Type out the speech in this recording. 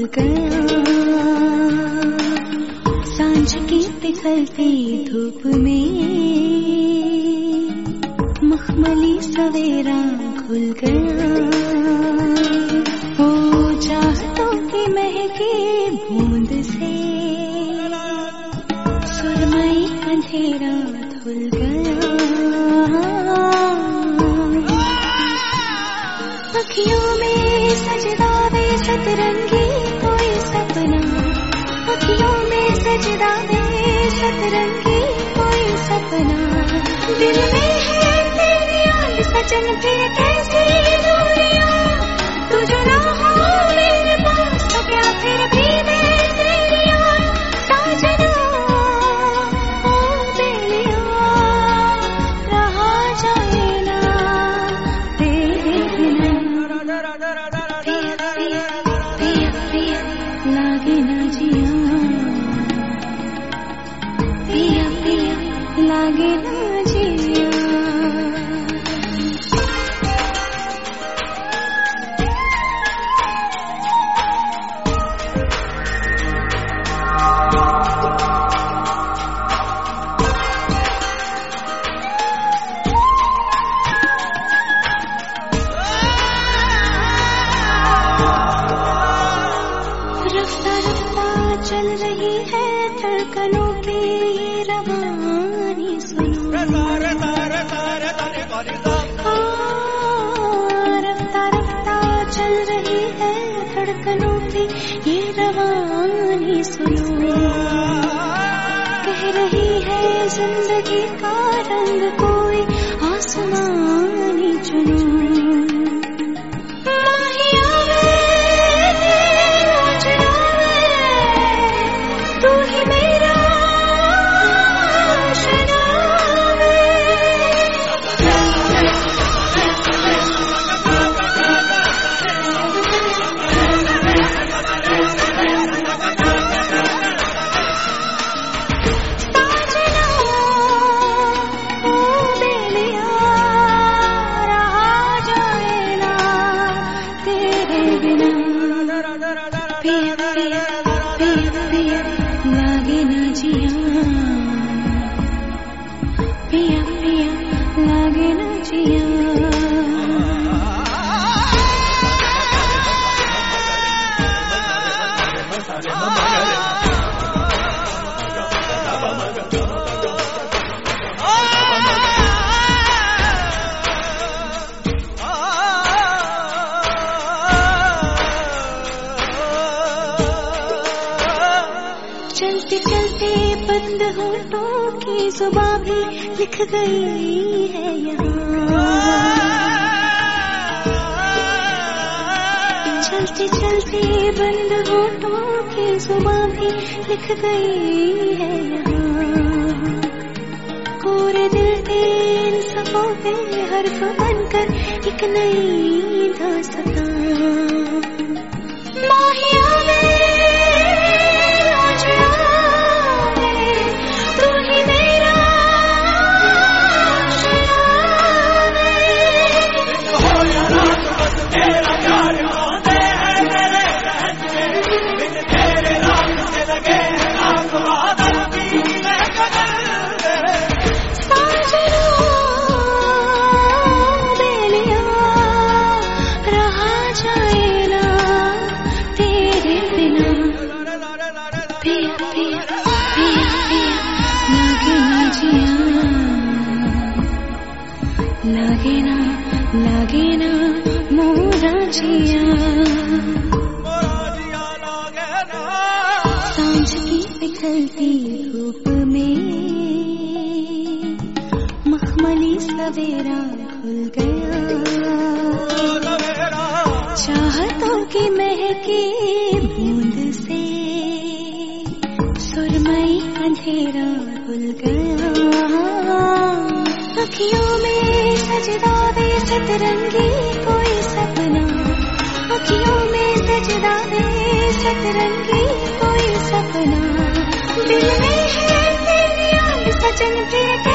गया। सांझ की पिघलती धूप में मखमली सवेरा खुल गया। ओ चाहतों की महकी बूंद से सुरमई अंधेरा धुल गया। अखियों में सजदा वे सतरंगी कोई सपना, अखियों में सजदा वे सतरंगी कोई सपना। दिल में है तेरी याद सजन फिर कैसी दूरियां, तू जो ना हो मेरे पास तो क्या फिर भी मैं तेरी याद साजना। ओ बेलिया रहा जाए ना तेरे बिना, पिया पिया पिया लागे ना जिया, पिया पिया लागे ना जिया। रफ्ता रफ्ता चल रही है धड़कनों की ये रवानी सुनो। रफ्ता रफ्ता चल रही है धड़कनों की ये रवानी सुनो। कह रही है जिंदगी का रंग कोई आसमानी चुनो। पिया पिया पिया पिया लागे ना जिया, पिया पिया लागे ना जिया। चलते चलते बंद होठों की जुबां भी लिख गई है यहाँ। चलते चलते बंद होठों की जुबां भी लिख गई है यहाँ। कोरे दिल के इन सफ़ों पे हर्फ बनकर एक नई दास्तां। माहिया लागे ना मोरा जिया। सांझ की पिघलती धूप में मखमली सवेरा खुल गया। चाहतों की महकी बूंद से सुरमई अंधेरा खुल गया। अखियों में सजदा वे सतरंगी कोई सपना, अखियों में सजदा वे सतरंगी कोई सपना। दिल में है तेरी याद सजन फिर